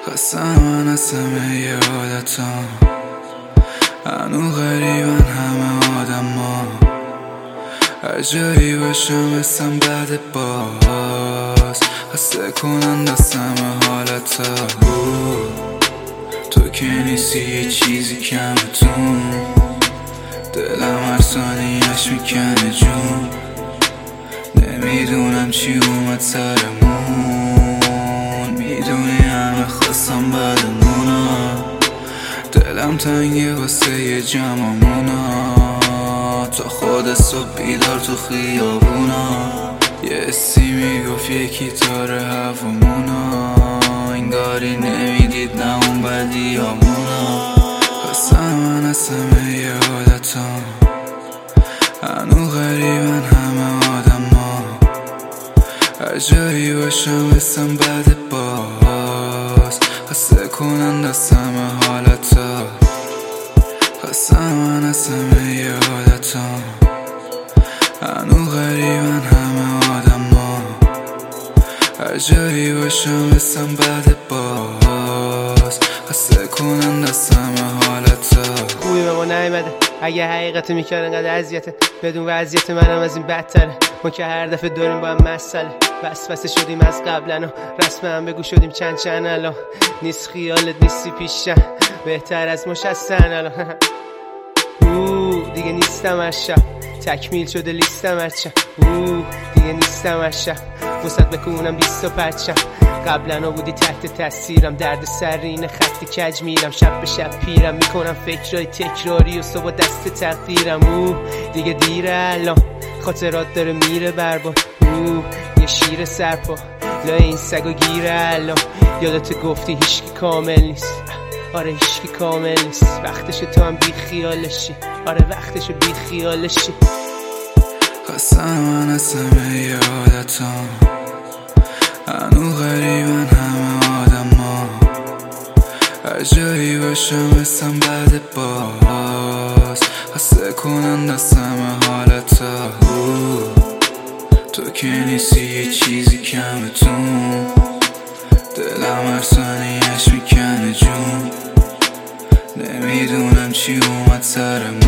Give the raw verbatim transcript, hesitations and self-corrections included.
قسم من از همه ی عادتام، هنو غریبن همه آدم ها. هر جایی باشم اسم بعد باز خسته کنن دست همه حالت ها. تو که نیستی یه چیزی کمتون، دلم هر ثانیه‌اش میکنه جون. نمیدونم چی اومد سرمون، میدونی همه خواستم بعدمونا. دلم تنگه واسه یه جمعمونا، تا خود صبح بیدار تو خیابونا. یه اسی میگفت یکی تاره هوامونا، انگاری نمیدید نه اون بدی همونا. قسم من از همه ی عادتام، هنو غریبن همه آدم ها. هر جایی باشم اسم بعد باز خسته کنن دست همه حالت ها. قسم من از همه ی عادتام، هنو غریبن همه آدم ها. هر جایی باشم اسم بعد باز خسته کنن دست همه حالت ها. خوبی به ما نیمده اگه حقیقت میکرد انقدر اذیته، بدون وضعیت منم از این بدتره. ما که هر دفعه داریم با هم مسئله، وسوسه شدیم از قبلن و رسم هم بگو شدیم چند چند. الان نیست خیالت نیستی پیشم، بهتر از مش هستن الان. اوه دیگه نیستم از شب، تکمیل شده لیستم از شب. اوه دیگه نیستم از شب، وسط بکنم بیست و پچم. قبلا بودی تحت تاثیرم، درد سرین خط کج میرم. شب به شب پیرم میکنم فکرای تکراری و صبح دست تقدیرم. اوه دیگه دیره الان، خاطرات داره میره برباد. اوه یه شیر سرپا لای این سگو گیره الان. یادت گفتی هیچکی کامل نیست، آره هیچکی کامل نیست. وقتش تو هم بی خیالشی، آره وقتش بی خیالشی. قسم من از همه ی عادتام، هنو غریبن همه آدم ها. هر جایی باشم اسم بعد باز خسته کنن دست همه حالت ها. تو که نیستی یه چیزی کمتون، دلم هر ثانیه‌اش میکنه جون. نمیدونم چی اومد سرمون.